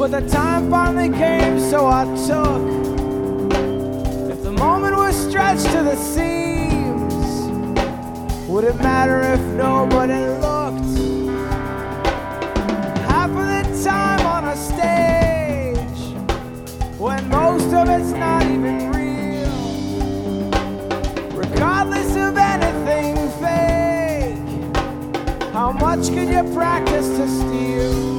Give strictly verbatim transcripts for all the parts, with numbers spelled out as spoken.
But the time finally came, so I took. If the moment was stretched to the seams, would it matter if nobody looked? Half of the time on a stage, when most of it's not even real, regardless of anything fake, how much could you practice to steal?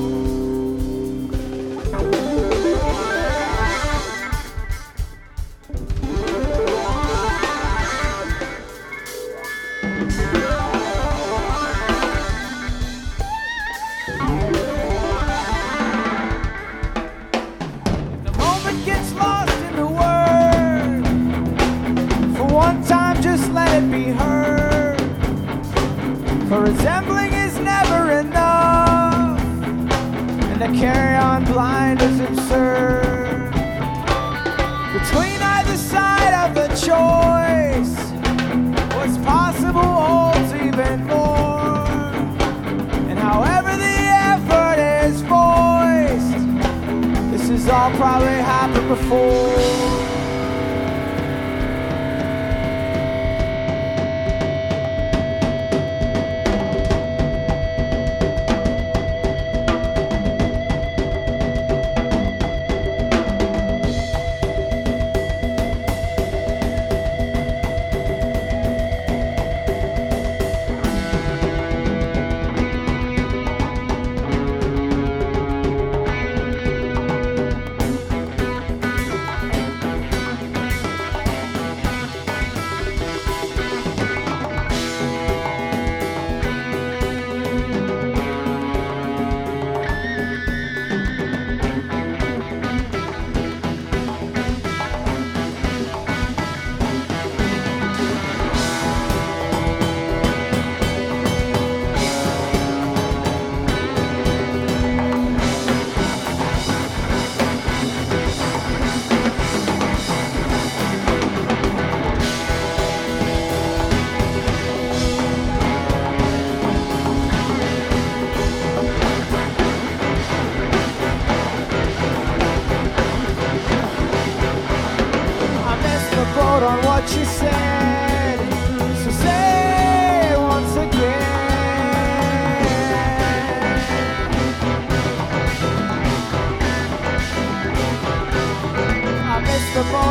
For resembling is never enough, and to carry on blind is absurd. Between either side of the choice, what's possible holds even more. And however the effort is voiced, this has all probably happened before. On what you said, so say it once again. I missed the boat